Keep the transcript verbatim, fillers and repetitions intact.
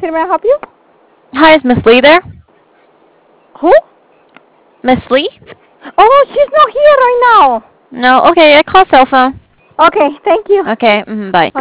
speaking. May I help you? Hi, is Miss Lee there? Who? Miss Lee? Oh, she's not here right now. No? Okay, I call cell phone. Okay, thank you. Okay, mm, bye.